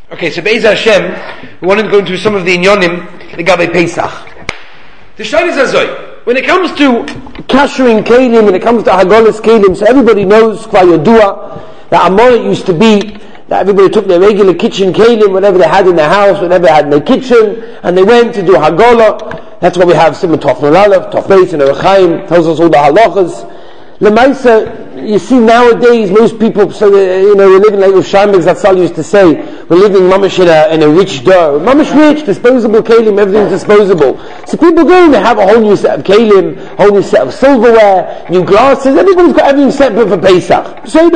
Okay, so Be'ez Hashem, we wanted to go into some of the inyonim, the Gabe Pesach. The Shaila is Azoi. When it comes to kashering kelim, when it comes to Hagolas kelim, so everybody knows, Kva Yodua, that Amorit used to be, that everybody took their regular kitchen kelim, whatever they had in their house, whatever they had in their kitchen, and they went to do Hagolah. That's why we have Simon Tov Nalav, Tov Beis, and Erechaim, tells us all the halachas. Lemaisa, you see nowadays most people, so we're living like Usham Zatzal used to say, we're living mamash in a rich door. Mamash rich, disposable kelim, everything's disposable. So people go and they have a whole new set of kelim, a whole new set of silverware, new glasses, everybody's got everything separate for Pesach. So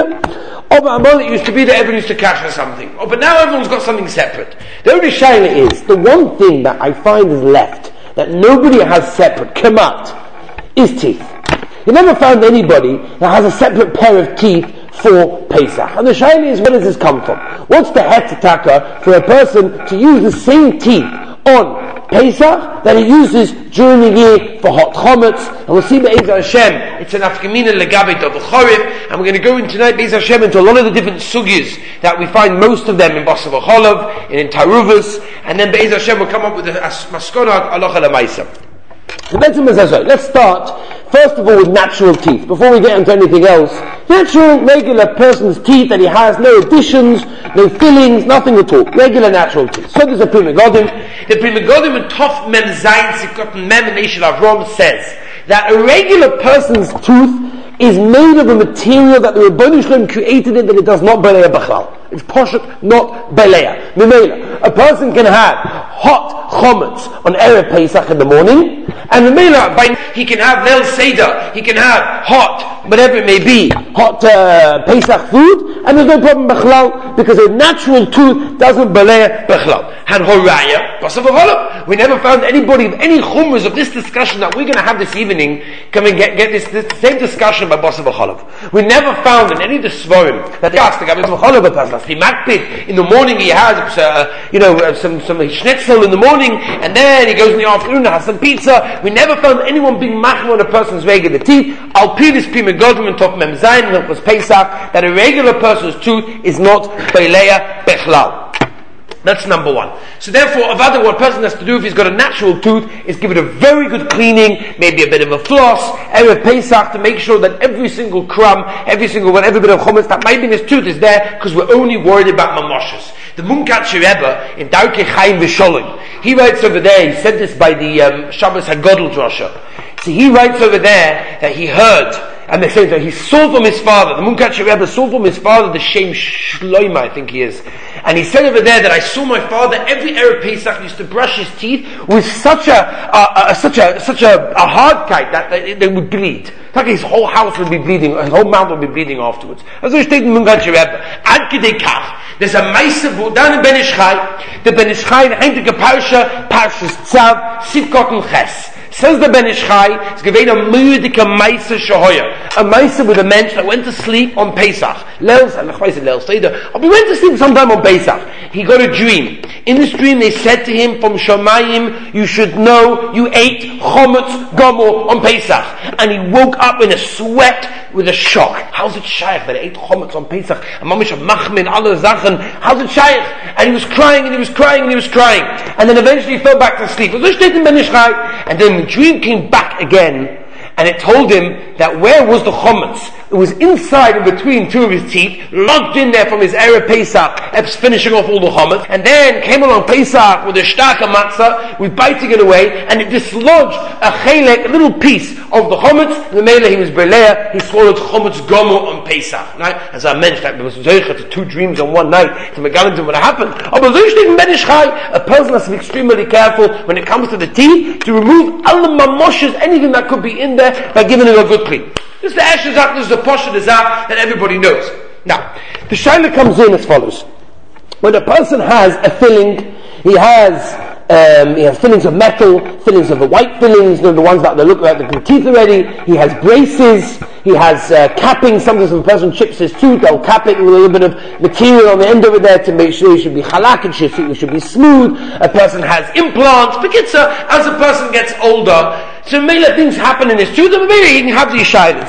it used to be that everyone used to cash for something. But now everyone's got something separate. The only shaila is, the one thing that I find is left, that nobody has separate, kamat, is teeth. You never found anybody that has a separate pair of teeth for Pesach. And the shaila is, where does this come from? What's the hetataka for a person to use the same teeth on Pesach that he uses during the year for hot chometz? And we'll see Be'ez Hashem, it's an afkamina legabit of Chorif, and we're going to go in tonight, Be'ez Hashem, into a lot of the different sugyas that we find most of them in Basar v'Cholav, and in Taruvas, and then Be'ez Hashem will come up with a maskona halacha l'maisa. So let's start first of all with natural teeth. Before we get into anything else, natural, regular person's teeth that he has, no additions, no fillings, nothing at all. Regular natural teeth. So there's a Pri Megadim. The Pri Megadim in Tov Mem Zayin Sikot Mem Neshel Avrom says that a regular person's tooth is made of a material that the Rebbeinu Shalom created it, that it does not beleya b'chlal. It's poshut, not beleya. Memela, a person can have hot chometz on Erev Pesach in the morning, and memela, he can have Leil Seder, he can have hot, whatever it may be, hot Pesach food, and there's no problem b'chlal, because a natural tooth doesn't beleya b'chlal. And horaya, Basar v'Cholav, we never found anybody of any chumras of this discussion that we're going to have this evening, come and get this same discussion by Basar v'Cholav. We never found in any of the Svarim that they asked the Basar v'Cholav about the makpid. In the morning he has some schnitzel in the morning, and then he goes in the afternoon and has some pizza. We never found anyone being machmir on a person's regular teeth. Al pi this Pri Megadim and Tov Mem Zayin, that was Pesach, that a regular person's tooth is not beleya bechlal. That's number one. So therefore, avada, what a person has to do if he's got a natural tooth is give it a very good cleaning, maybe a bit of a floss, Erev Pesach, to make sure that every single crumb, every bit of chometz that might be in his tooth is there, because we're only worried about mamoshes. The Munkatcher Rebbe in Darkei Chaim V'Sholem, he writes over there, he said this by the Shabbos HaGodel Drasha. So he writes over there that he heard, and they say that he saw from his father, the Munkatcher Rebbe saw from his father the Shem Shloima, I think he is. And he said over there that I saw my father every Erev Pesach used to brush his teeth with such a hard kite that they would bleed. Like his whole house would be bleeding, his whole mouth would be bleeding afterwards. As I stated in Munkatcher Rebbe, Ad Kedei Kach, there's a Meise down in Ben Ish Chai, the Ben Ish Chai, the Heintige Parsha, Parshas Tzav, Sivkot and Ches. Says the Ben Ish Chai, it's given a müdike Meise Shehoyer. A Meise with a mensch that went to sleep on Pesach. Leil Seder. He went to sleep sometime on Pesach. He got a dream. In this dream they said to him from Shamayim, you should know you ate chometz gomor on Pesach. And he woke up in a sweat with a shock. How's it shaykh that he ate chometz on Pesach? And mamish machmin alle Sachen. How's it shaykh? And he was crying and he was crying and he was crying. And then eventually he fell back to sleep. And then the dream came back again, and it told him that where was the chometz? It was inside and between two of his teeth, locked in there from his Erev Pesach, finishing off all the chometz, and then came along Pesach with a shtaka matzah, with biting it away, and it dislodged a chelek, a little piece of the chometz. In the mele he was beleya, he swallowed chometz gomor on Pesach. Right? As I mentioned, that there was to two dreams on one night, to megalim to what happened. A person has to be extremely careful when it comes to the teeth, to remove all the mamoshes, anything that could be in there, by giving it a good clean. This is the Ashazak, this is the Posha Dezak that everybody knows. Now, the Shaila comes in as follows. When a person has a filling, he has fillings of metal, fillings of the white fillings, the ones that they look like the teeth already. He has braces, he has capping. Sometimes if a person chips his tooth, they'll cap it with a little bit of material on the end of it there to make sure it should be halak, it should be smooth. A person has implants. As a person gets older, so many things happen in his tooth, and maybe he can have these shyness.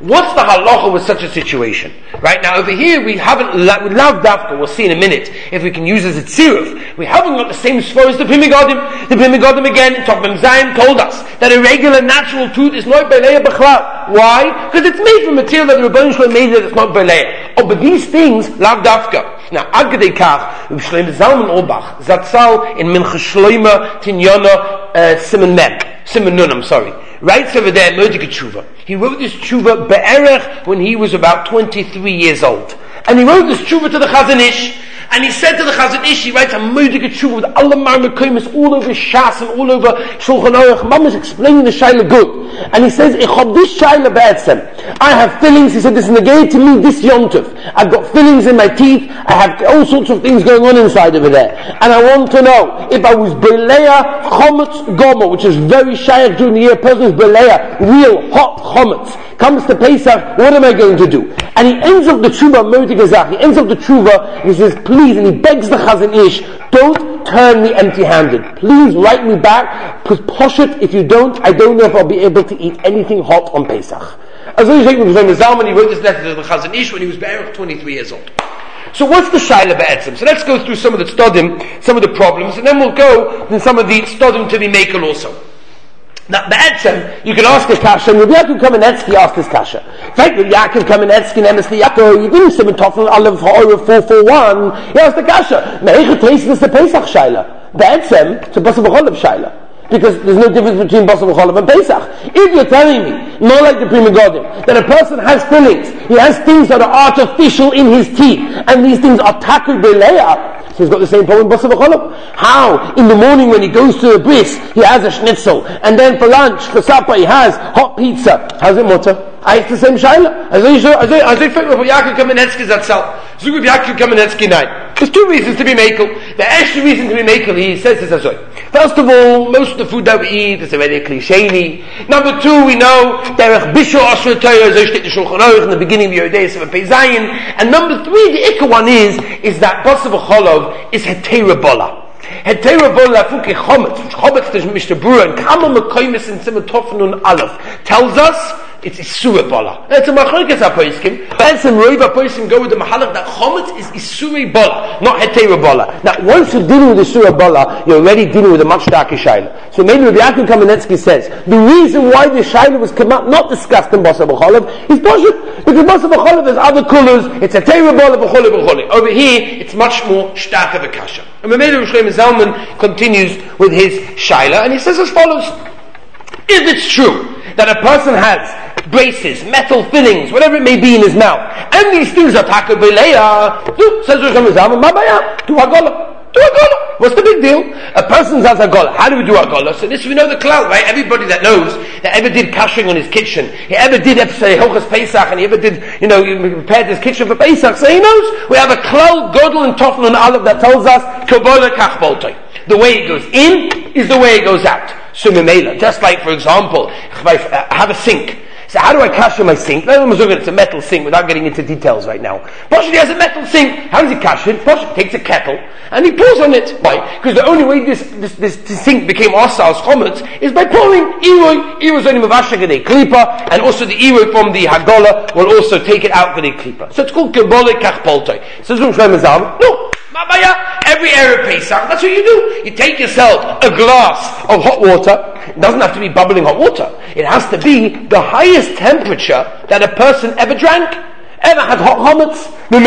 What's the halacha with such a situation? Right now, over here we haven't. With Lav Dafka, we'll see in a minute if we can use as a tziruf. We haven't got the same sfor as the Pri Megadim. The Pri Megadim again, Top Mem Zayin told us that a regular natural tooth is not beleya b'chlal. Why? Because it's made from material that the Rebbeinu Shalom made that it's not beleya. Oh, but these things, Lav Dafka. Now, Ad Gedei Kach, Shlomo Zalman Auerbach, Zatzal in Mincha Shloima Tinyana Siman Mem. Siman Nun, I'm sorry. Writes over there, Moedik Tshuva. He wrote this Tshuva Be'erech when he was about 23 years old. And he wrote this Tshuva to the Chazon Ish. And he said to the Chazon Ish, he writes a Moedik Tshuva with Allah Marmekoimus all over Shas and all over Shulchan Aruch. Mom is explaining the Shaila good. And he says, Ich hab this Shaila Be'etzem. I have fillings, he said, this negated to me this Yontov. I've got fillings in my teeth. I have all sorts of things going on inside over there. And I want to know, if I was Beleya Chometz Gomer, which is very shaykh during the year, a person who's Beleya, real hot Chometz, comes to Pesach, what am I going to do? And he ends up the Tshuva, Moedik Azach, he ends up the Tshuva, he says, please, and he begs the Chazon Ish, don't turn me empty-handed. Please write me back, because posh it, if you don't, I don't know if I'll be able to eat anything hot on Pesach. As he wrote this letter to the Chazon Ish when he was 23 years old. So what's the Shaila Be'etzem? So let's go through some of the Stodim, some of the problems, and then we'll go in some of the Stodim to be making also. Now, Be'etzem, you can ask a kasha, and Rabbi Yaakov Kamenetsky asked this kasha. In fact, Rabbi Yaakov Kamenetsky and Emes Yaakov, you didn't see him talking Aleph Ha'ora 441, he asked the kasha, Me'echa Teis is the Pesach Shaila. Be'etzem, it's a Basar B'cholav Shaila. Because there's no difference between Basar B'cholav and Pesach. If you're telling me, not like the Pri Megadim, that a person has fillings, he has things that are artificial in his teeth, and these things are taku beleya, so he's got the same problem with Basar B'cholav. How? In the morning when he goes to a bris, he has a schnitzel, and then for lunch, for supper, he has hot pizza. How's it mutter? It's the same shaila. As I think Rabbi Yaakov Kamenetsky Zatzal. Zug Rabbi Yaakov Kamenetsky 9. There's two reasons to be makel. The extra reason to be makel, he says this as well. First of all, most of the food that we eat is already klisheni. Number two, we know derech bisho asher Torah, so steht the Shulchan Aruch in the beginning of your days of a Peizayin. And number three, the ikka one is that Basar B'cholav is hetera bola. Hetera bola fuke chometz. Chometz is Mr. Brewer and Kamal Mekoimis in Simon Tofnun Aleph tells us it's Isurei Bola. It's a machlokes hapoiskim. But some Rova poiskim go with the mahalach that chometz is Isurei Bola, not Hetera Bola. Now, once you're dealing with Isurei Bola, you're already dealing with a much darker shaila. So maybe Rabbi Yaakov Kamenetsky says the reason why the shaila was not discussed in Basar B'cholav is because Basar B'cholav has other colors. It's Hetera Bola b'chole. Over here, it's much more stark of a kasha. And Mamelu Shlomo Zalman continues with his shaila, and he says as follows: if it's true that a person has braces, metal fillings, whatever it may be in his mouth, and these things are taka beleya, says Rosh Hashanah, mabaya, do hagola. What's the big deal? A person does hagola. How do we do hagola? So this we know the cloud, right? Everybody that knows, that ever did kashering on his kitchen, he ever did say Hilchos Pesach, and he ever did, he prepared his kitchen for Pesach, so he knows. We have a cloud, Godel and Tofel and Aleph that tells us, Kobola Kach Boltoi. The way it goes in is the way it goes out. So Memela, just like for example, if I have a sink. So how do I kasher my sink? It's a metal sink without getting into details right now. Poshli has a metal sink. How does he kasher it? Poshli takes a kettle and he pours on it. Why? Because the only way this sink became Asar's chometz is by pouring Iroi. Iroi is only mavasha gedei klipa, and also the Iroi from the Hagola will also take it out gedei klipa. So it's called Kebole Kach Poltoi. So no. Mabaya, every Erev Pesach, that's what you do. You take yourself a glass of hot water. It doesn't have to be bubbling hot water. It has to be the highest temperature that a person ever drank. Ever had hot chometz?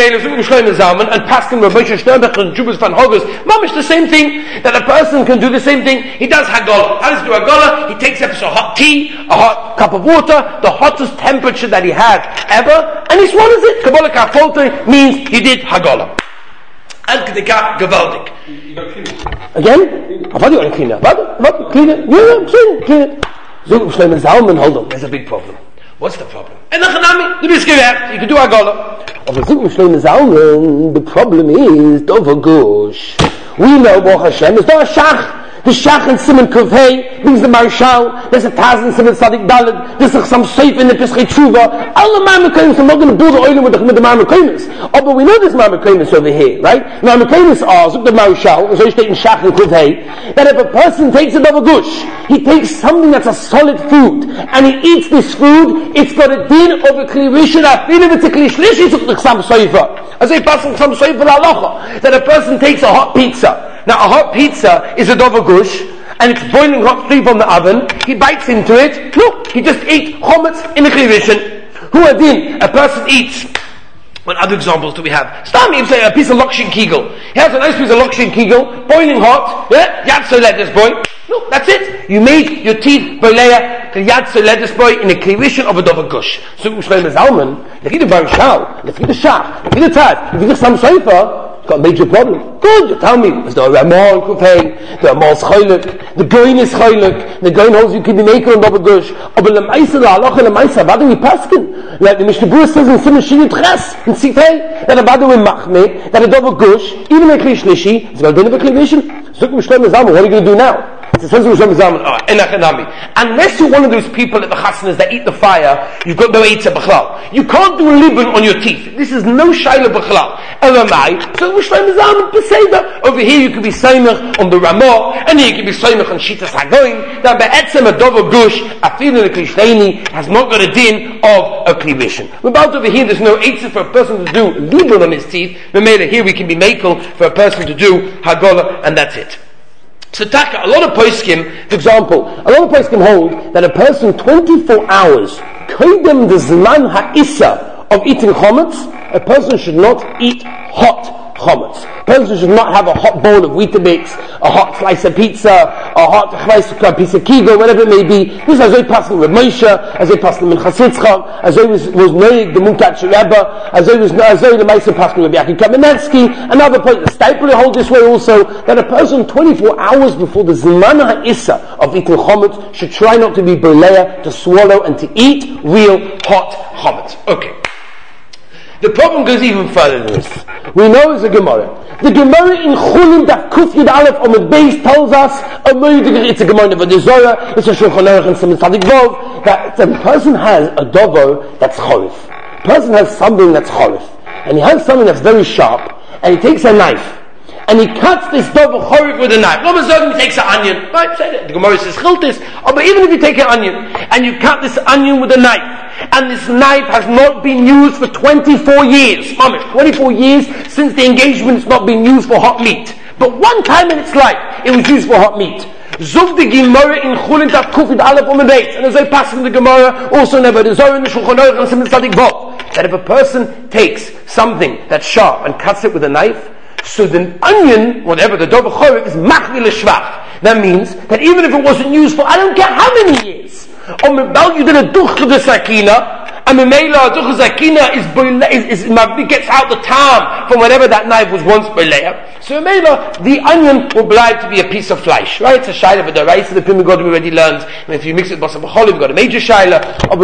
And Paskin Rabbi Sternberg and Jubas van Hoggers, mamish the same thing, that a person can do the same thing. He does hagolah. How does he do hagolah? He takes up some hot tea, a hot cup of water, the hottest temperature that he had ever, and he swallows it. Kabbalah Kafolte means he did hagolah. Gewaltig. Again? I thought you were clean it. What? Clean it? Yeah, clean it. So, Shlomo Zalman, hold on. There's a big problem. What's the problem? And the Chanami, the Biskevert, you can do Hagolah. Shlomo Zalman, the problem is Dover Gush. We know, Baruch Hashem, it's not a Shach. The Shach and Simon Kuvhei brings the Marshal. There's a Taz and Simon Sadik Dalad. There's some Seif in the Pesach Tshuva. All the Marmakonis, I'm not going to build the oil with the Marmakonis. Oh, but we know there's Marmakonis over here, right? Marmakonis are, the Marshal, so you state in Shach and Kuvhei, that if a person takes a Dova Gush, he takes something that's a solid food, and he eats this food, it's got a din of a Kli Rishon, even if it's a Kli Shlishi, it's a Ksam Soifa. As a person, Ksam Soifa Halacha, that a person takes a hot pizza. Now a hot pizza is a Dova Gush, and it's boiling hot straight from the oven. He bites into it. Look, he just ate chometz in a Kli Rishon. Who adin? A person eats. What other examples do we have? Stam, say a piece of Lokshin Kegel. He has a nice piece of Lokshin Kegel, boiling hot. Yeah, Yad Solet this boy. No, that's it. You made your teeth boleya, the Yad Solet this boy in a Kli Rishon of a Dova Gush. So Shlomo Zalman, lefit the Barishal, lefit the Shach, lefit the Taz, lefit the Sam Soifa. Got a major problem. Good, you tell me. There's the Ramon Kufay, the Amal's Choyluk, the Goin is Choyluk, the Goin holds you can be making on Dova Gush. Aber the Maisa, the Halacha, the Maisa, Badu we Paskin. Like the Mishnah Berurah says in Simon Shini Tches, in Sifei, that a Badu we Machme, that a Dova Gush, even a Kli Shlishi, it's got a bit of a Kli Rishon. So Shlomo Zalman, what are you going to do now? Unless you're one of those people at the chasnas that eat the fire, you've got no eitzah b'chlal. You can't do a libun on your teeth. This is no shayla b'chlal. Elamai. So Shlomo Zalman b'seidah. Over here you could be seimach on the Ramah, and here you could be seimach on Shitas Hagoyim. That be'etzem a Dova Gush, afil in a Klishleini, has not got a din of a Kli Rishon. About over here, there's no eitzah for a person to do libun on his teeth. Memela here we can be makel for a person to do Hagolah, and that's it. So Taka, a lot of poskim, for example, a lot of poskim hold that a person 24 hours, koidem the zman ha'issa of eating chometz, a person should not eat hot chometz. A person should not have a hot bowl of Weetabix, a hot slice of pizza, a hot piece of kegel, whatever it may be. This is as they passed with Moshe, as they passed with Chasitzchak, as they was noig the Munkat Rebbe, as they the Meiser passed with Yaakov Kamenetsky. Another point, the Stipler hold this way also, that a person 24 hours before the Zman HaIssa of eating chometz should try not to be boleya, to swallow and to eat real hot chometz. Okay. The problem goes even further than this. We know it's a Gemara. The Gemara in Chulim Daf Kuf Yud Aleph on the base tells us it's a Gemara of a Zohar, it's a Shulchan Aruch and Simon Tzadik Vov, that a person has a dovo that's chorif. A person has something that's chorif, and he has something that's very sharp, and he takes a knife, and he cuts this dovo chorif with a knife. He takes an onion. Right, the Gemara says chiltis. But even if you take an onion and you cut this onion with a knife, and this knife has not been used for 24 years, 24 years since the engagement, it's not been used for hot meat. But one time in its life, it was used for hot meat. Zug the Gemara in Chulin Daf Kuf Yud Aleph on the base, and as I pass in the Gemara, also never the Zohar in the Shulchan Aruch and Simon Tzadik Vov, that if a person takes something that's sharp and cuts it with a knife, so the onion, whatever the dovo chorif, is machmir l'shvach. That means that even if it wasn't used for I don't care how many years, you did a duch de sakina, and Memela duch sakina gets out the tam from whatever that knife was once boleya. So Memela, the onion will be to be a piece of flesh, right? It's a shaila, but the rice of the pimmy God we already learned. And if you mix it with basar b'cholim, you've got a major shaila.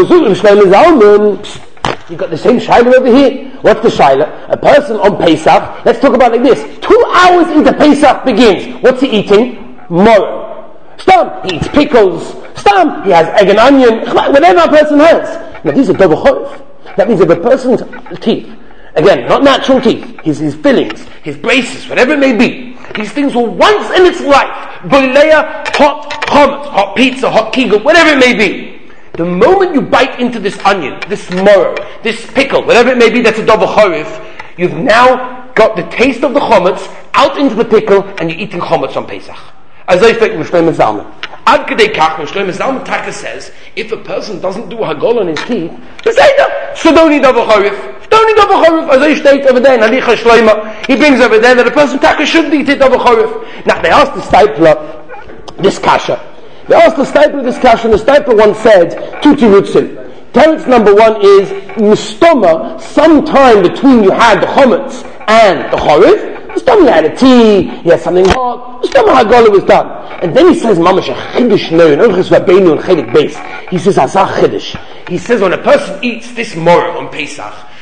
You've got the same shaila over here. What's the shaila? A person on Pesach, let's talk about it like this. 2 hours into Pesach begins. What's he eating? Moro. Stam, he eats pickles. Stam, he has egg and onion. Whatever a person has. Now these are dovo chorif. That means if a person's teeth, again, not natural teeth, his fillings, his braces, whatever it may be, these things will once in its life, boleya, hot chometz, hot pizza, hot kegel, whatever it may be. The moment you bite into this onion, this moro, this pickle, whatever it may be that's a dovo chorif, you've now got the taste of the chometz out into the pickle, and you're eating chometz on Pesach. As I think Shlomo Zalman. Ad Kedei Kach, Shlomo Zalman Taka says, if a person doesn't do a hagol on his teeth, so don't eat dovo chorif. Don't eat dovo chorif. As I state over there in Halicha Shlomo, he brings over there that a person Taka shouldn't eat dovo chorif. Now they asked the Stipler this kasha. They asked the Stipler this question. The Stipler once said, two tirutzim. Teretz number one is, mistoma, sometime between you had the chometz and the chorif, mistoma, you had a tea, you had something hot, mistoma hagolah was done. And then he says, mamash, a chiddush no, in Orchos Rabbeinu and Chelik Beis. He says, azah chiddush. He says, when a person eats this moro on Pesach,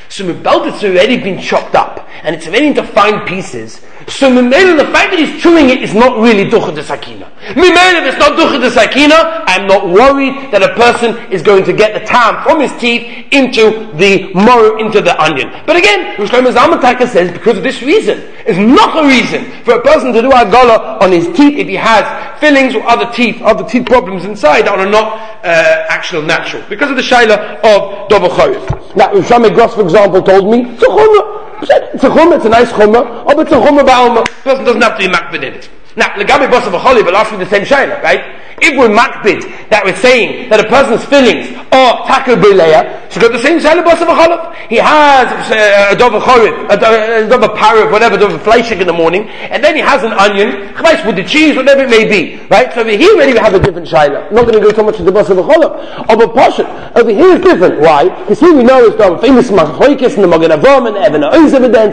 So Mibelt, it's already been chopped up, and it's already into fine pieces. So Mimele, the fact that he's chewing it is not really ducha de sakina. Mimele, if it's not ducha de sakina, I'm not worried that a person is going to get the tam from his teeth into the marrow, into the onion. But again, Shlomo Zalman Taka says, because of this reason, it's not a reason for a person to do hagala on his teeth if he has fillings or other teeth problems inside that are not actual natural, because of the shaila of Dover Chorif. Now, Shlomo Gross, for example, told me, it's a nice chumrah, but it's a chumrah ba'alma. The person doesn't have to be makbid in it. Now, legabe bosav acholi, but ask me the same shaila, right? If we're makbid, that we're saying that a person's fillings are takel b'leya, so got the same shaila bosav acholi. He has a dover chorif, a dover parav, whatever, dover fleishik in the morning, and then he has an onion, chvais with the cheese, whatever it may be, right? So over here, already we have a different shaila. I'm not going to go so much to the bosav acholi. Over Pashat, over here is different. Why? Because here we know is the famous machoikis and the Magen Avraham and Even HaOyz evidence.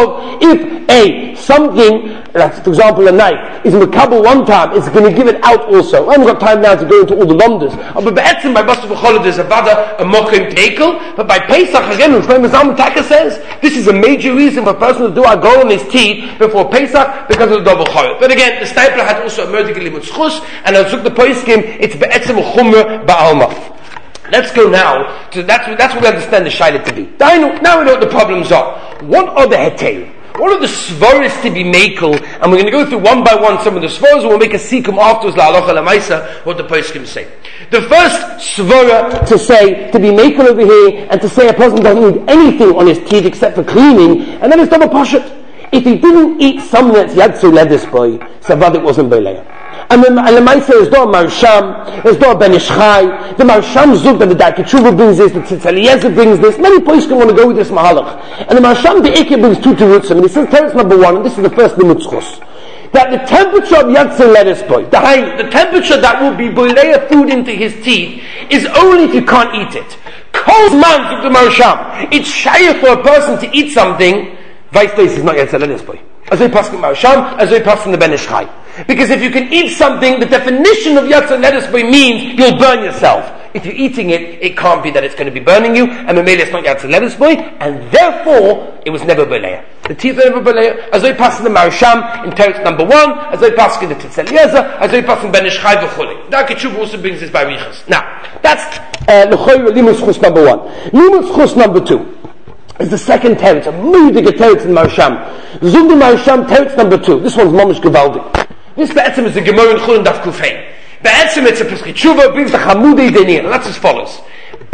If something, like for example a knife, is makabel one time, it's going to give it out also. I haven't got time now to go into all the lumders. But be'etzim by Bosav Acholi there's a vada, a mokim tekel. But by Pesach again, Shlomo Zalman Taka says this is a major reason for a person to do a go on his teeth before Pesach because of the double chorif. But again, the Stapler had also a murder limud schus, and I took the poiskim. It's be'etzim chumra ba'alma. Let's go now to that's what we understand the shaila to be. Now we know what the problems are. What are the heterim? What are the svaras to be makel? And we're going to go through one by one some of the svaras, and we'll make a sikum afterwards la halacha la maisa what the poskim say. The first svara to say to be makel over here and to say a person doesn't need anything on his teeth except for cleaning, and then it's double pashat. If he didn't eat something that's yadzu ledis boy, savad it wasn't beleya. And the Maisa is do a Marsham, is do a Ben Ishchai. The Marsham zug that the Darkei Tshuva brings this, the Tzitz Eliezer brings this. Many points can want to go with this mahalach. And the Marsham, the Eke brings two terutzim. And he says, teretz number one, and this is the first limud schus, that the temperature of Yatzel lettuce boy, the temperature that will be boileya food into his teeth, is only if you can't eat it. Cold month of the Marsham. It's shy for a person to eat something. Vice versa is not Yatzel lettuce boy. As we pass from Marsham, as we pass from the Ben Ishchai. Because if you can eat something, the definition of Yatzel lettuce boy means you'll burn yourself. If you're eating it, it can't be that it's going to be burning you, and Mamela it's not Yatzel lettuce boy, and therefore it was never Beleya. The teeth are never Beleya. As we pass in the Marsham in teretz number 1, as we pass in the Tzitz Eliezer, as we pass in Ben Ishchai v'chulei. Darkei Tshuva also brings this by Riches. Now, that's l'choy limud schus number 1. Limud schus number 2. Is the second teretz, a mudige teretz in Marsham. Zug the Marsham teretz number 2. This one's mamish gevaldik. This be'etzim is the Gemara in Chulin Daf Kufay. Be'etzim it's a Pesach Tshuva, brings the Chamudei Denir, and that's as follows.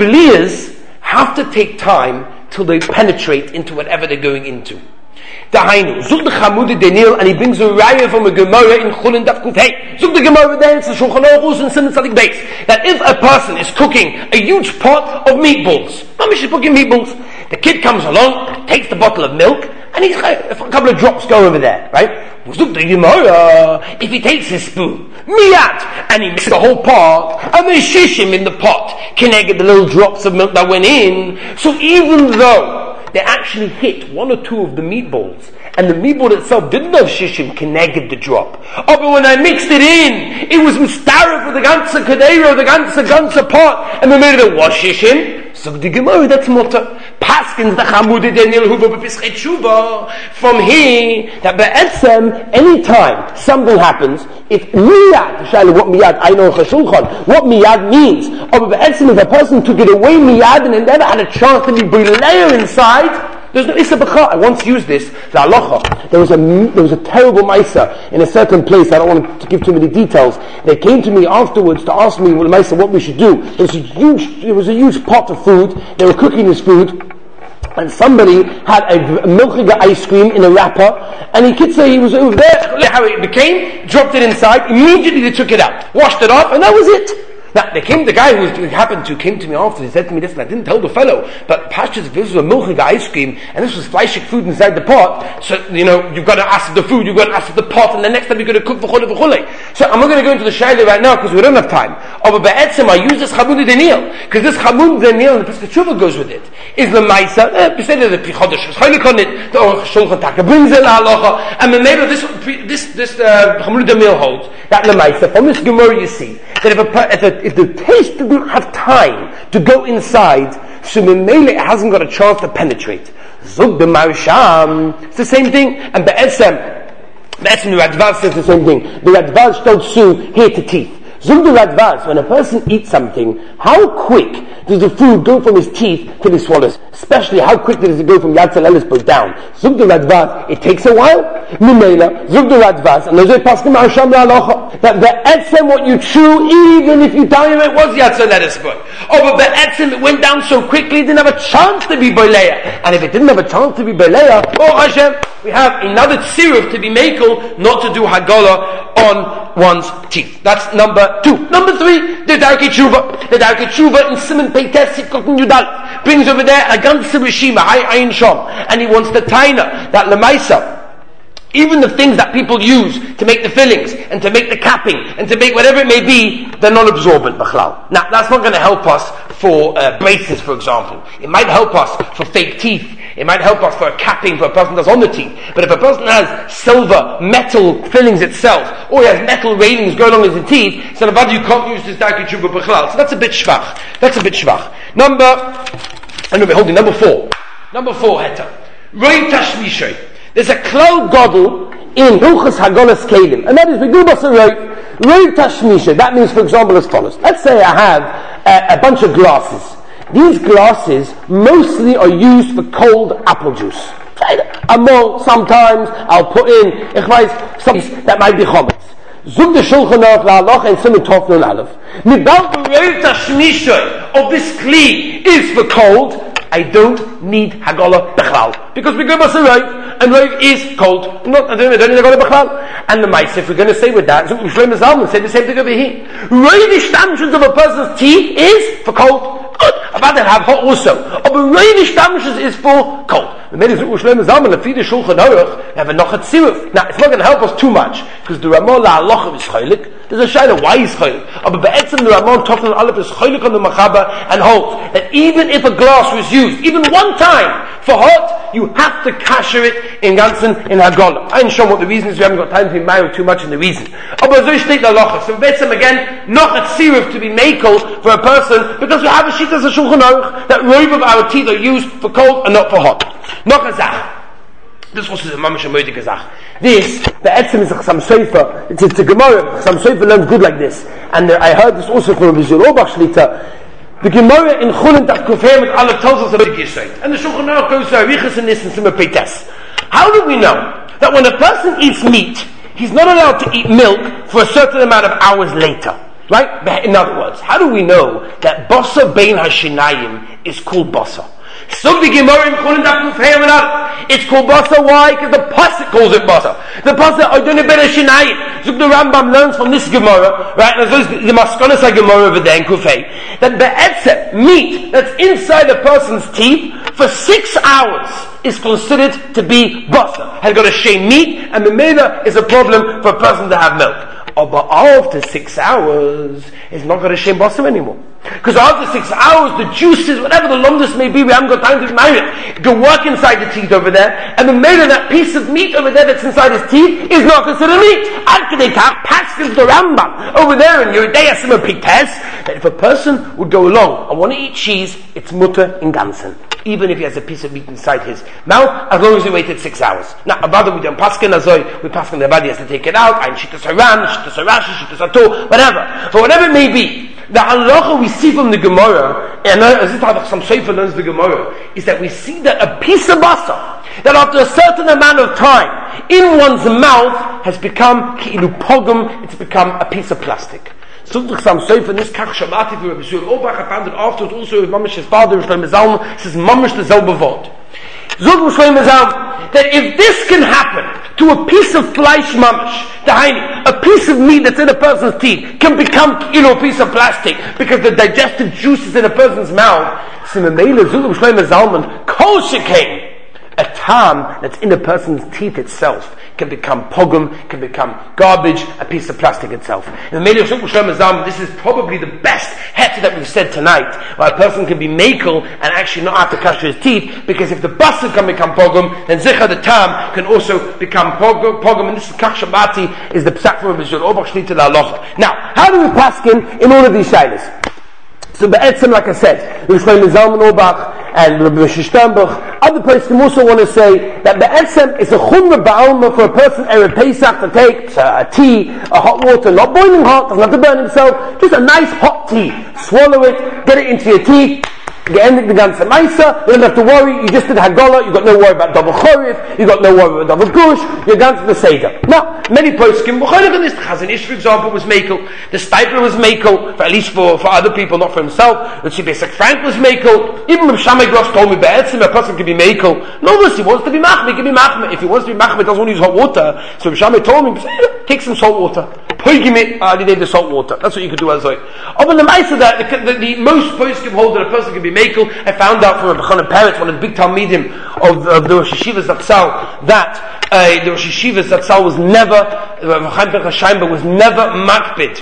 Bliyas have to take time till they penetrate into whatever they're going into. Dahainu, Zug the Chamudei Denir, and he brings a raya from a Gemara in Chulin Daf Kufay. Zug the Gemara there, it's the Shulchan Aruch and Siman Tzadik Beis, that if a person is cooking a huge pot of meatballs, mamish is cooking meatballs, the kid comes along, takes the bottle of milk, and he's a couple of drops go over there, right? If he takes his spoon, miyat, and he mixes the whole pot, and they shish him in the pot, can I get the little drops of milk that went in? So even though they actually hit 1 or 2 of the meatballs, and the meatball itself didn't have shishim connected the drop. Oh, but when I mixed it in, it was mistara for the ganze kadera, the ganze pot, and they made it was shishim. So the Gemara, that's mutter. Paskins the Chamudei Denir huva b'Pesach Tshuva. From here, that be'etzem, any time something happens, if miyad, Shaila, what miyad? I know Chashulchan. What miyad means? Or be'etzem, if a person took it away miyad and it never had a chance to be layer inside, there's no Issa B'cha. I once used this, the halacha. There was a terrible Maisa in a certain place. I don't want to give too many details. They came to me afterwards to ask me, well, Maisa, what we should do. There was a huge pot of food. They were cooking this food. And somebody had a milchiga ice cream in a wrapper, and he could say he was over there, how it became, dropped it inside, immediately they took it out, washed it off, and that was it. Now, the guy who happened to came to me after, he said to me this, and I didn't tell the fellow, but Pashas, if this was a milchiga ice cream, and this was fleishik food inside the pot, so, you've got to ask the food, you've got to ask the pot, and the next time you're going to cook v'chole. So, I'm not going to go into the shaila right now, because we don't have time. But be'etzim, I use this Chamudei Denir, because this Chamudei Denir, and the Pesach Tshuva goes with it, is the Maisa, besides the Pichodesh, the Aruch Shulchan Taka, brings in halacha, and the name of this Chamudei Denir holds, that the Maisa, from this Gemara you see, that if if the taste didn't have time to go inside, so Memele hasn't got a chance to penetrate. Zug the Marsham, it's the same thing, and Be'esem the Radvaz says the same thing. The Radvaz told Sue, here to teeth. Zug the Radvaz, when a person eats something, how quick does the food go from his teeth till he swallows? Especially how quick does it go from Yad Elispo down? Zug the Radvaz, it takes a while. Mimela, Zug the Radvaz, and there's a pasuk Marsham La'alocha, that the etzem, what you chew, even if you tell him it was Yad Elispo. Oh, but the etzem, it went down so quickly, it didn't have a chance to be Boleya. And if it didn't have a chance to be Boleya, oh Hashem, we have another tziruf to be makel, not to do Hagala on one's teeth. That's number 2. Number 3, the Darkei Tshuva. The Darkei Tshuva in Siman Peites Sikot Yudal brings over there a ganze Rishima, Ayin Shom, and he wants the taina that Lemaisa, even the things that people use to make the fillings and to make the capping and to make whatever it may be, they're not absorbent, Bachlal. Now, that's not going to help us for braces, for example. It might help us for fake teeth. It might help us for a capping for a person that's on the teeth. But if a person has silver, metal fillings itself, or he has metal railings going along with the teeth, so you can't use this Darkei Tshuva Bachlal. So that's a bit shvach. Number 4. Number 4, Heta. Roi Tashmishay. There's a klal gadol in Hilchos Hagolas Kelim, and that is we do Roi Tashmisha. That means, for example, as follows. Let's say I have a bunch of glasses. These glasses mostly are used for cold apple juice. Among sometimes I'll put in something that might be chometz. Zug the Shulchan Aruch La'alocha and Siman Tov Nun Aleph. Mibal Roi Tashmisha of this kli is for cold. I don't need Hagala Bechlal. Because we go Basarayv, and Rayv is cold. I don't need Hagala Bechlal. And the Mice, if we're going to say with that, Shlomo Zalman said the same thing over here. Rayvish damshes of a person's teeth is for cold. Good. About to have hot also. But Rayvish damshes is for cold. The Medi Shlomo Zalman, the Fide Shulchan Aruch, have a Nochat Siruf. Now, it's not going to help us too much, because the Ramah La'alocha is Chaylik. There's a shayla, why is Chaylik? But Be'etzim the Ramah Toflan Aleph is Chaylik on the Machaba, and holds that even if a glass was used, even one time, for hot, you have to kasher it in Gansen, in Hagala. I didn't show what the reason is, we haven't got time to be married too much in the reason. So Be'etzim again, Nochat Siruf to be makel for a person, because we have a sheet as a Shulchan Aruch, that robe of our teeth are used for cold and not for hot. Nochat. This also is a mamash amoydik gazach. This, the etzem is a Chassam Sofer. It's a Gemara. Chassam Sofer learns good like this. And I heard this also from Rabbi Zerobach Shlita. The Gemara in Chulin Daf Kufay with Allah tells us about Yisrael. And the Shulchan Aruch goes to Arichas and this and Siman Peites. How do we know that when a person eats meat, he's not allowed to eat milk for a certain amount of hours later? Right? In other words, how do we know that Basa Bein HaShinayim is called Basa? So the Gemara in Chulin Daf Kufay with Allah. It's called Basa. Why? Because the pasuk calls it Basa. The pasuk, I don't know better Shinayim. So the Rambam learns from this Gemara, right? And there's the Maskonas Gemara over there in Kufay, that Be'etzem, meat that's inside a person's teeth for 6 hours is considered to be Basa. Has got a shame meat, and the Memela is a problem for a person to have milk. Oh, but after 6 hours, it's not got a shame Basa anymore. Because after 6 hours, the juices, whatever the lomdus may be, we haven't got time to marry it. Go work inside the teeth over there, and the made of that piece of meat over there that's inside his teeth is not considered meat. Pascal the Rambam over there in Yeridei Siman Peites, that if a person would go along and want to eat cheese, it's mutter in Gansen. Even if he has a piece of meat inside his mouth, as long as he waited 6 hours. Now, Abada we don't paskin azoi, we paskin the body has to take it out, ein shittas haran, shittas harashi, shittas ato, whatever. But whatever it may be, the halacha we see from the Gemara, and as it how some Sefer learns the Gemara, is that we see that a piece of basa, that after a certain amount of time, in one's mouth, has become ki'ilu pogum, it's become a piece of plastic. So some Sefer, this Kach Shabati for Rabbi Shur Obach, I found it afterwards also with Mamash's father, Shlomo Zalman, says Mamash the Zelbe Vod. Zog Shlomo Zalman, that if this can happen to a piece of flesh mamash, a piece of meat that's in a person's teeth can become a piece of plastic because the digestive juice is in a person's mouth. Simamela Zog Shlomo Zalman, Kol Shekain, a tam that's in a person's teeth itself can become pogum, can become garbage, a piece of plastic itself. In the this is probably the best heter that we've said tonight, where a person can be makel and actually not have to kasher his teeth, because if the basar can become pogum, then zicha the tam can also become pogum, and this is kach shabati, is the psak from Rabbi Orbach Shlita la. Now, how do we paskin in all of these shaylas? So be'etzem, like I said, Rabbi Shlomo Zalman Auerbach and Rabbi Sternbuch, other places can also want to say that be'etzem is a chumrah ba'alma for a person erev Pesach to take a tea, a hot water, not boiling hot, doesn't have to burn himself, just a nice hot tea. Swallow it, get it into your teeth. You end the ganze Maisa, you don't have to worry, you just did Hagala, you got no worry about double Chorif, you got no worry about double Gush, you're ganze the Seder. Now, many poskim, the Chazon Ish, for example, was Mekel, the Stipler was Mekel, for at least for other people, not for himself, the Tzibesek Frank was Mekel, even Rav Shammai Gross told me, Be'etzim, a person can be Mekel. No, he wants to be Machmeh, he can be Machmeh. If he wants to be Machmeh, doesn't want to use hot water, so Rav Shammai told me, take some salt water. Poigim it, the salt water. That's what you could do as well. But the Maisa that the most poskim hold that a person can be Mekel, I found out from Rabbi Chanan Peretz, one of the big Talmidim of the Rosh Yeshiva Zatzal, that the Rosh Yeshiva Zatzal was never, Rabbi Chaim Pinchas Scheinberg was never makbid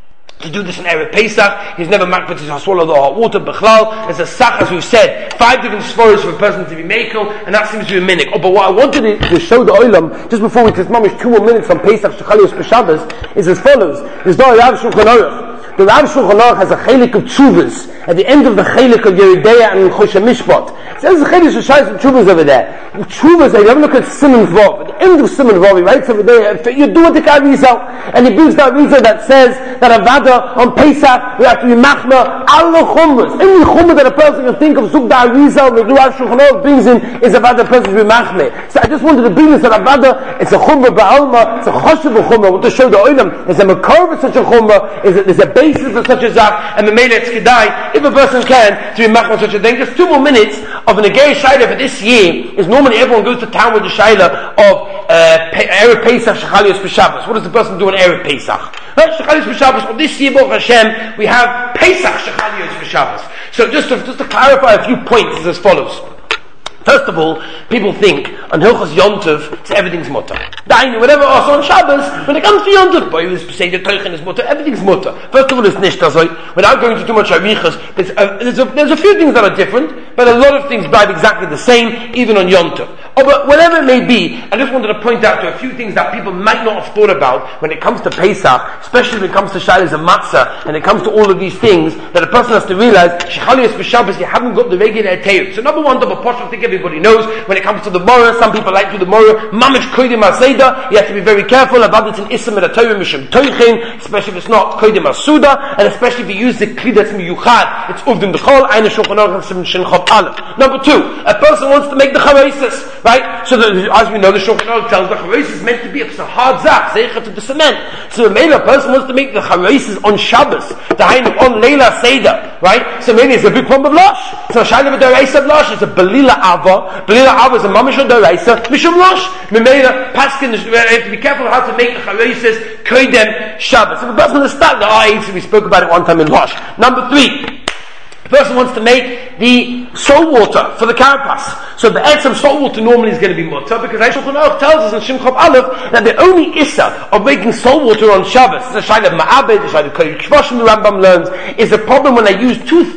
to do this in Erev Pesach. He's never makbid to swallow the hot water. Bechlal, there's a sach, as we've said, 5 different sforos for a person to be mekel, and that seems to be a minhag. But what I wanted to show the olam, just before we take 2 more minutes on Pesach, Shechalios B'Shabbos, is as follows. There's the Rav Shulchan Aruch. The Rav Shulchan Aruch has a chelik of tshuvas at the end of the chelik of Yeridea and Choshe Mishpat. So there's a chelik of shayis of tshuvas over there. Tshuvas, if you have a look at Siman Vav, at the end of Siman Vav, he writes over there, you do it to Arizal, and he brings the Arizal that says that Avada on Pesach we have to be machma all chumras. Any chumra that a person can think of, Zug da Arizal, the Rav Shulchan Aruch brings in, is Avada a person to be machme. So I just wanted to bring this that Avada, it's a chumra ba'alma, it's a choshev chumra. I want to show the olam, there's a makar of such a chumra, there's a basis for such a zach, and the mele it's kedai, if a person can, to be machma such a thing. Just 2 more minutes of an Agei Shaila for this year is normally everyone goes to town with the Shaila of Erev Pesach, Shechalios B'Shabbos. What does the person do on Erev Pesach? Right? Shechalios B'Shabbos. Well, this year, Baruch Hashem, we have Pesach Shechalios B'Shabbos. So just to clarify a few points, is as follows. First of all, people think on Hilchos Yom Tov, everything's mutter. Whatever also on Shabbos, when it comes to Yom Tov, boy, you say the Teichen is mutter, everything's mutter. First of all, it's nicht azoi. Without going into too much arichas, there's a few things that are different, but a lot of things drive exactly the same, even on Yom Tov. But whatever it may be, I just wanted to point out to a few things that people might not have thought about when it comes to Pesach, especially when it comes to Shailas and Matzah, and it comes to all of these things, that a person has to realize, Shechalios B'Shabbos, you haven't got the regular Teir. So number one, double posh, I think everybody knows, when it comes to the Morah, some people like to do the Morah, Mamish Koidim HaSeidah, you have to be very careful about it in Isam and Torah Mishum Toichin, especially if it's not Koidim HaSuda, and especially if you use the Kli that's Miyuchad, it's Uvdim B'chol, Eine Shulchan Aruch Shin Chav Aleph. Number 2, a person wants to make the Chareisis, right? So as we know, the Shulchan Aruch tells the Chareisis is meant to be a hard zach, Zeicha to the cement. So maybe a person wants to make the Chareisis on Shabbos, the Hainu on Leila Seder, right? So maybe it's a big problem of Losh. So Shaila B'Doreisa Losh, it's a Belila Ava. Belila Ava is a Mamish Doreisa, Mishum Losh. Memela Paskin, you have to be careful how to make the Chareisis Koidem Shabbos. So the person is stuck, we spoke about it one time in Losh. Number 3. The person wants to make the salt water for the carapace. So the Etzem salt water normally is going to be mutter, because Shulchan Aruch tells us in Shim Chav Aleph that the only issa of making salt water on Shabbos, the Shaila of Ma'abed, the Shaila of Kodesh Kvoshim, the Rambam learns, is a problem when they use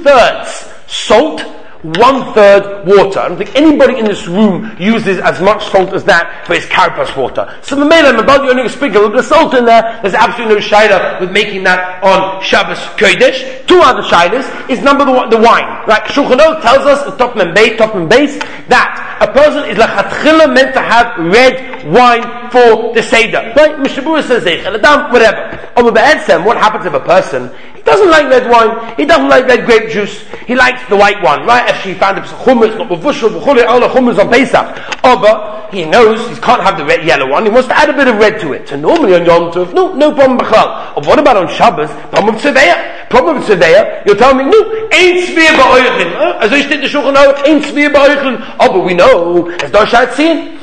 2/3 salt, 1/3 water. I don't think anybody in this room uses as much salt as that for his carapace water. So the Mela, you only sprinkle a little bit of salt in there. There's absolutely no shayla with making that on Shabbos Kodesh. 2 other shaylas is number one, the wine. Right? Shulchan Aruch tells us in Topman Beis that a person is lachatchila meant to have red wine for the Seder. Right? Mishabura says whatever. What happens if a person doesn't like red wine, he doesn't like red grape juice, he likes the white one, right? Actually he found it's a chumra, it's not b'vushel, all the chumras on Pesach. But he knows he can't have the red yellow one, he wants to add a bit of red to it. So normally on Yom Tov, no problem b'chal. What about on Shabbos? Problem with Tzveya, you're telling me, no, ain't Tzveya ba'oichin. As I said, the Shulchan Aruch, ain't Tzveya ba'oichin. But we know, as Doshayt seen,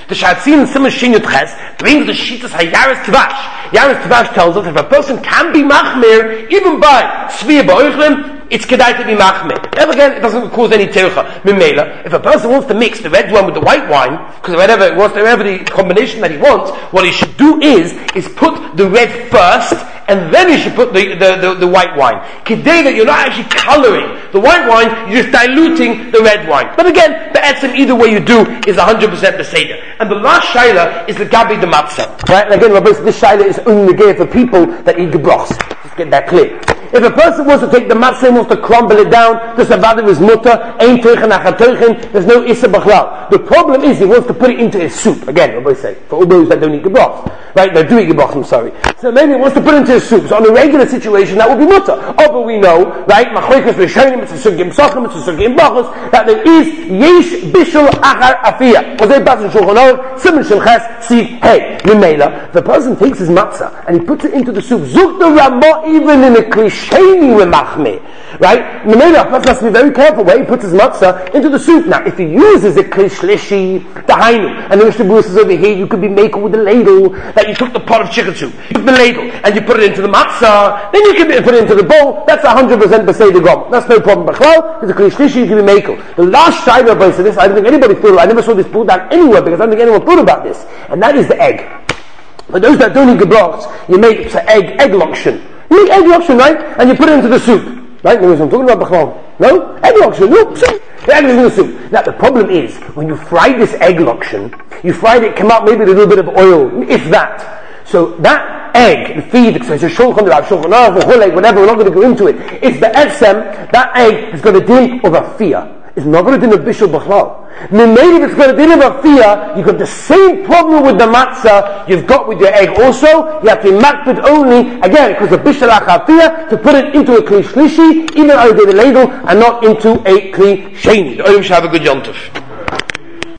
The Shatzin Simon Shin Yud Ches brings the Shitas Hayaris Tvash. Yaris Tvash tells us that if a person can be machmir, even by Svia Ba'oichlim, it's kedai to be machmir. And again, it doesn't cause any tercha. Mimela, if a person wants to mix the red wine with the white wine, because whatever the combination that he wants, what he should do is put the red first, and then you should put the white wine. Kedai that you're not actually coloring the white wine, you're just diluting the red wine. But again, the etzem, either way you do, is 100% the seder. And the last shaila is the gabi the matzah. Right? And again, this shaila is only the for people that eat the broths. Just get that clear. If a person wants to take the matzah and wants to crumble it down, the savada is mutter, ein teuchen achat teuchen, there's no issa b'chlal. The problem is he wants to put it into his soup. Again, Rabbi say, for all those that don't eat gebrach. Right? They do eat gebrach, I'm sorry. So maybe he wants to put it into his soup. So on a regular situation, that would be mutter. Oh, but we know, right, machlokes v'shonim, it's a sugim sochem, it's a sugim brachos, that there is yesh bishul achar afiyah. Was they pass in Shulchan Aruch, Siman Shel Ches, see, hey, Mimela, the person takes his matzah and he puts it into the soup. Zuk the Ramah, even in a klisheni with machmeh. Right? Mimela, a person has to be very careful where he puts his matzah into the soup. Now, if he uses a klishlishi, dahainu, and the Mishnah Berurah says over here, you could be making with the ladle, that you took the pot of chicken soup, you took the ladle, and you put it into the matzah, then you can put it into the bowl, that's 100% b'seder gom. That's no problem. B'chlal, it's a klishlishi, you can be making. The last shayla by this, I don't think anybody thought, I never saw this pulled down anywhere, because I don't think anyone thought about this, and that is the egg. For those that don't eat gebrachs, you make it's an egg lokshen. You make egg lokshen, right? And you put it into the soup. Right? You know what I'm talking about, b'chlal? No? Egg lokshen, no? The egg is in the soup. Now the problem is, when you fry this egg lokshen, you fried it, come out maybe with a little bit of oil, if that. So that egg, the feed, it's a shulchan aruch, whatever, we're not going to go into it. It's the etzem, that egg is going to din of a fiyah. It's not going to din of bishul b'chlal. Maybe if it's going to din of a fiyah, you've got the same problem with the matzah you've got with your egg also. You have to makpid only, again, because of bishul achafiyah, to put it into a kli shlishi, even out of the ladle, and not into a kli sheni. The Olim should have a good yom tov.